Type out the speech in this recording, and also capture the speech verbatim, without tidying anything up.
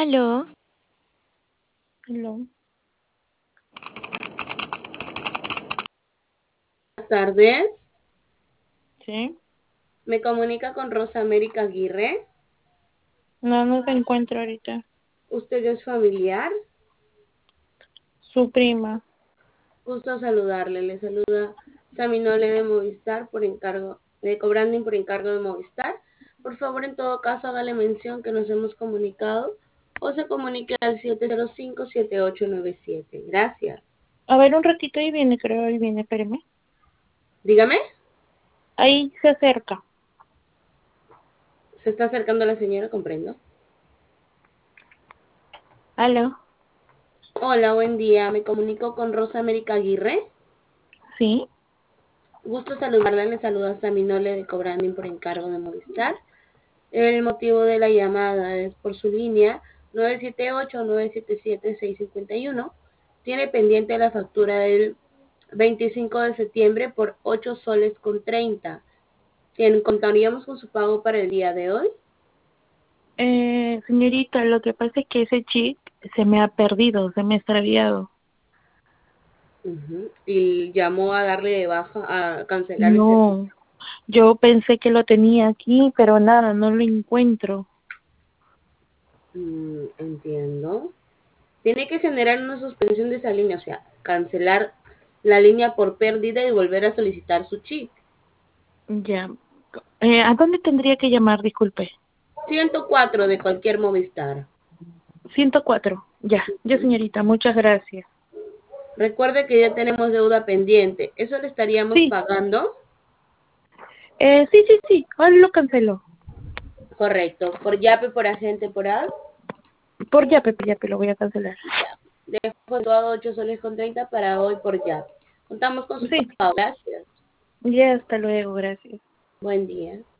Aló, Hello. Buenas tardes. Sí. Me comunica con Rosa América Aguirre. No, no se encuentra ahorita. ¿Usted es familiar? Su prima. Gusto saludarle. Le saluda Saminole de Movistar por encargo, de Cobranding por encargo de Movistar. Por favor, en todo caso, hágale mención que nos hemos comunicado o se comunique al siete cero cinco, siete ocho nueve siete. Gracias. A ver, un ratito, ahí viene, creo, ahí viene, espérame. Dígame. Ahí se acerca. Se está acercando la señora, comprendo. Aló. Hola, buen día. Me comunico con Rosa América Aguirre. Sí. Gusto saludarle. Le saluda Saminole de Cobranding por encargo de Movistar. El motivo de la llamada es por su línea nueve siete ocho, nueve siete siete, seis cinco uno. Tiene pendiente la factura del veinticinco de septiembre por ocho soles con treinta. ¿Contaríamos con su pago para el día de hoy? Eh, señorita, lo que pasa es que ese chip se me ha perdido, se me ha extraviado. Uh-huh. Y llamó a darle de baja, a cancelar el No, servicio. yo pensé que lo tenía aquí, pero nada, no lo encuentro. Mm, entiendo. Tiene que generar una suspensión de esa línea, o sea, cancelar la línea por pérdida y volver a solicitar su chip. Ya. Eh, ¿a dónde tendría que llamar? Disculpe. ciento cuatro de cualquier Movistar. ciento cuatro. Ya, ya, señorita, muchas gracias. Recuerde que ya tenemos deuda pendiente. ¿Eso le estaríamos Sí, pagando? eh, sí, sí, sí, ahora lo cancelo. Correcto. ¿Por Yape, por agente, por A D? Por Yape, por Yape lo voy a cancelar. Ya. Dejo todo ocho soles con treinta para hoy por Yape. Contamos con su Sí, pago. Gracias. ya, hasta luego, gracias. Buen día.